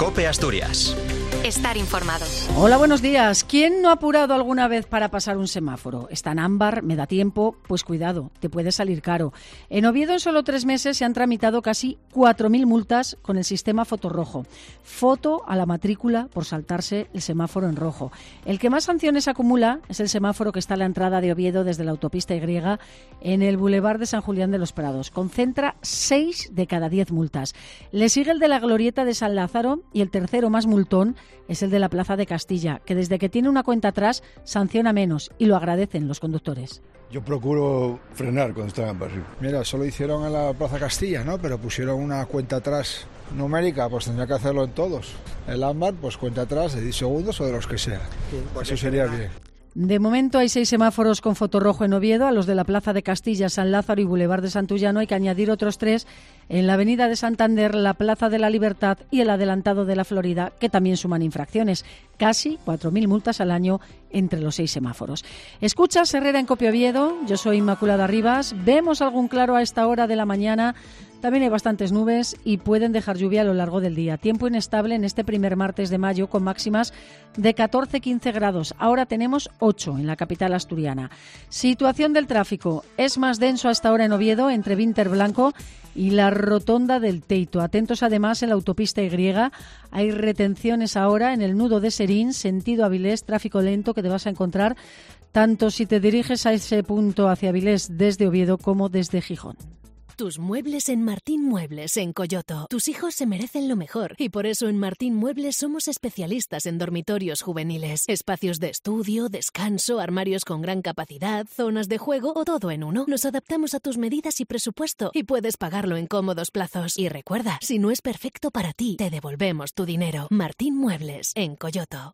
COPE Asturias. Estar informado. Hola, buenos días. ¿Quién no ha apurado alguna vez para pasar un semáforo? Está en ámbar, me da tiempo, pues cuidado, te puede salir caro. En Oviedo en solo 3 meses se han tramitado casi 4.000 multas con el sistema fotorrojo. Foto a la matrícula por saltarse el semáforo en rojo. El que más sanciones acumula es el semáforo que está a la entrada de Oviedo desde la autopista Y en el Boulevard de San Julián de los Prados. Concentra 6 de cada 10 multas. Le sigue el de la Glorieta de San Lázaro y el tercero más multón es el de la Plaza de Castilla, que desde que tiene una cuenta atrás sanciona menos y lo agradecen los conductores. Yo procuro frenar cuando estoy en barrio. Mira, solo hicieron en la Plaza Castilla, ¿no? Pero pusieron una cuenta atrás numérica, pues tendría que hacerlo en todos. El ámbar, pues cuenta atrás de 10 segundos o de los que sea. Eso sería bien. De momento hay 6 semáforos con fotorrojo en Oviedo. A los de la Plaza de Castilla, San Lázaro y Boulevard de Santullano hay que añadir otros 3 en la Avenida de Santander, la Plaza de la Libertad y el Adelantado de la Florida, que también suman infracciones. Casi 4.000 multas al año entre los 6 semáforos. Escuchas Herrera en COPE Oviedo. Yo soy Inmaculada Rivas. Vemos algún claro a esta hora de la mañana. También hay bastantes nubes y pueden dejar lluvia a lo largo del día. Tiempo inestable en este primer martes de mayo con máximas de 14-15 grados. Ahora tenemos 8 en la capital asturiana. Situación del tráfico. Es más denso a esta hora en Oviedo entre Vinter Blanco y la rotonda del Teito. Atentos además en la autopista Y. Hay retenciones ahora en el nudo de Serín, sentido Avilés, tráfico lento que te vas a encontrar tanto si te diriges a ese punto hacia Avilés desde Oviedo como desde Gijón. Tus muebles en Martín Muebles en Coyoto. Tus hijos se merecen lo mejor y por eso en Martín Muebles somos especialistas en dormitorios juveniles, espacios de estudio, descanso, armarios con gran capacidad, zonas de juego o todo en uno. Nos adaptamos a tus medidas y presupuesto y puedes pagarlo en cómodos plazos. Y recuerda, si no es perfecto para ti, te devolvemos tu dinero. Martín Muebles en Coyoto.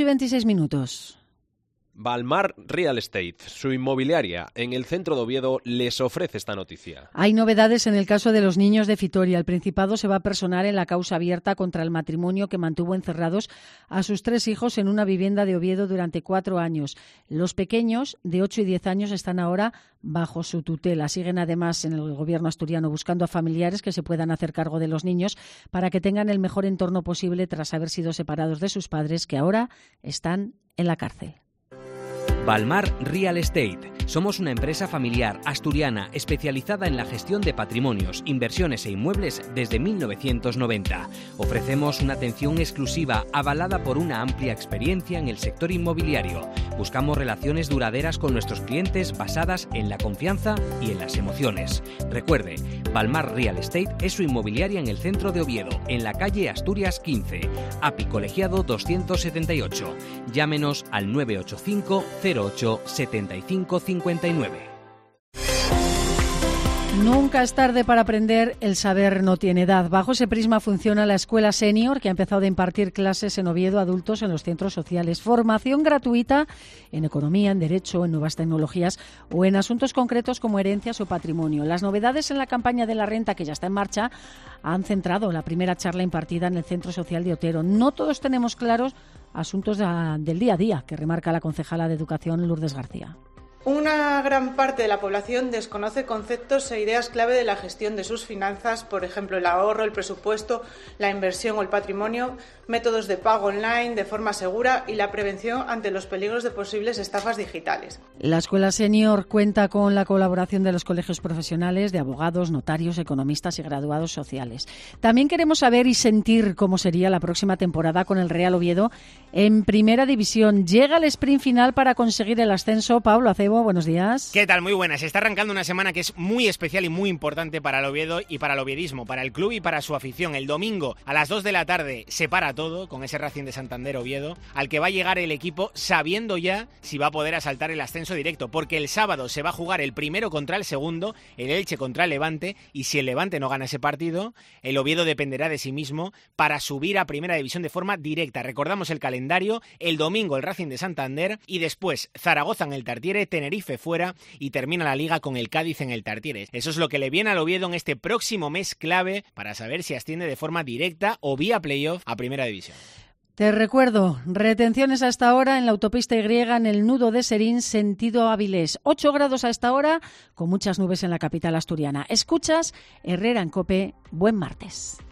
8:26. Balmar Real Estate, su inmobiliaria en el centro de Oviedo, les ofrece esta noticia. Hay novedades en el caso de los niños de Fitoria. El Principado se va a personar en la causa abierta contra el matrimonio que mantuvo encerrados a sus 3 hijos en una vivienda de Oviedo durante 4 años. Los pequeños, de 8 y 10 años, están ahora bajo su tutela. Siguen además en el gobierno asturiano buscando a familiares que se puedan hacer cargo de los niños para que tengan el mejor entorno posible tras haber sido separados de sus padres, que ahora están en la cárcel. Balmar Real Estate. Somos una empresa familiar asturiana especializada en la gestión de patrimonios, inversiones e inmuebles desde 1990. Ofrecemos una atención exclusiva avalada por una amplia experiencia en el sector inmobiliario. Buscamos relaciones duraderas con nuestros clientes basadas en la confianza y en las emociones. Recuerde, Balmar Real Estate es su inmobiliaria en el centro de Oviedo, en la calle Asturias 15, API Colegiado 278. Llámenos al 985 08 75 59. Nunca es tarde para aprender, el saber no tiene edad. Bajo ese prisma funciona la Escuela Senior, que ha empezado a impartir clases en Oviedo a adultos en los centros sociales. Formación gratuita en economía, en derecho, en nuevas tecnologías o en asuntos concretos como herencias o patrimonio. Las novedades en la campaña de la renta, que ya está en marcha, han centrado la primera charla impartida en el Centro Social de Otero. No todos tenemos claros asuntos del día a día, que remarca la concejala de Educación, Lourdes García. Una gran parte de la población desconoce conceptos e ideas clave de la gestión de sus finanzas, por ejemplo, el ahorro, el presupuesto, la inversión o el patrimonio, métodos de pago online de forma segura y la prevención ante los peligros de posibles estafas digitales. La Escuela Senior cuenta con la colaboración de los colegios profesionales, de abogados, notarios, economistas y graduados sociales. También queremos saber y sentir cómo sería la próxima temporada con el Real Oviedo en Primera División. Llega el sprint final para conseguir el ascenso. Pablo Acebo, buenos días. ¿Qué tal? Muy buenas. Está arrancando una semana que es muy especial y muy importante para el Oviedo y para el oviedismo, para el club y para su afición. El domingo a las 2 de la tarde se para todo con ese Racing de Santander Oviedo, al que va a llegar el equipo sabiendo ya si va a poder asaltar el ascenso directo, porque el sábado se va a jugar el primero contra el segundo, el Elche contra el Levante, y si el Levante no gana ese partido, el Oviedo dependerá de sí mismo para subir a Primera División de forma directa. Recordamos el calendario: el domingo el Racing de Santander y después Zaragoza en el Tartiere, Tenerife fuera y termina la Liga con el Cádiz en el Tartiere. Eso es lo que le viene al Oviedo en este próximo mes clave para saber si asciende de forma directa o vía playoff a Primera División. Te recuerdo, retenciones a esta hora en la autopista Y en el nudo de Serín, sentido Avilés. 8 grados a esta hora, con muchas nubes en la capital asturiana. Escuchas Herrera en COPE. Buen martes.